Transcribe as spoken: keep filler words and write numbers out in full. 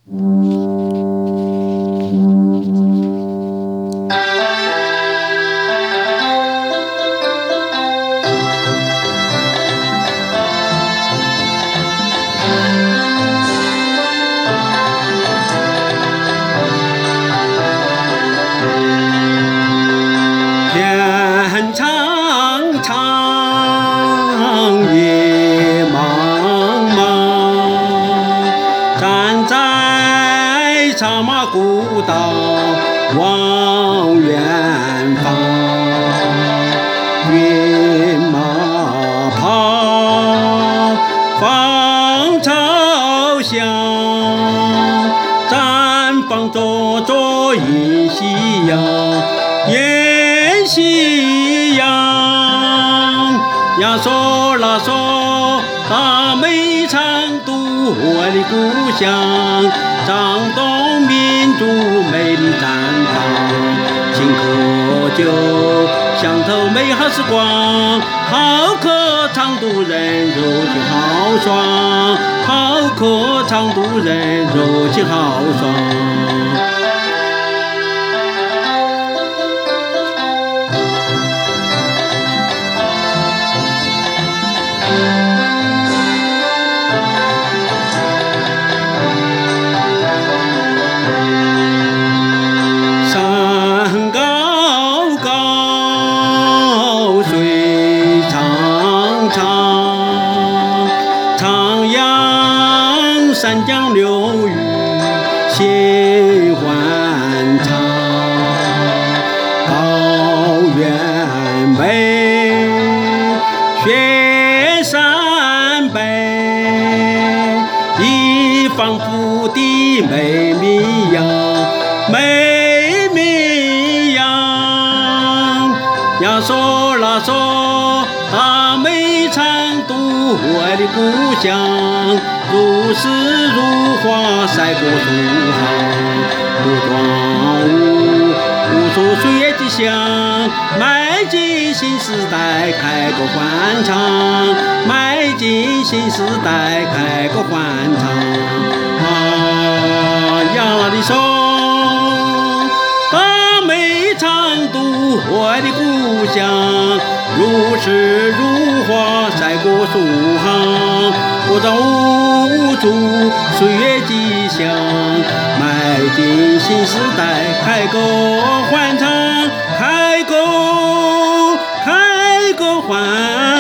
天长长，夜茫茫，站在茶马古道望远方。骏马跑，芳草香，绽放灼灼映夕阳。艳夕阳，呀嗦啦嗦，大美长都我的故乡，掌动民族美丽绽放。请喝酒，享受美好时光，好客长都人热情豪爽，好客长都人热情豪爽。山高高，水长长，徜徉三江流域心欢畅。高原美，雪山北，一方福地美名扬，美名扬。呀嗦啦嗦，大美长都我的故乡，如诗如画赛过苏杭。不庄无无数岁月吉祥，迈进新时代开个欢畅，迈进新时代开个欢畅。啊呀的手，大美长都我的故乡，如诗如画赛过苏杭。不庄无处岁月吉祥，迈进新时代开个欢畅，开个开个欢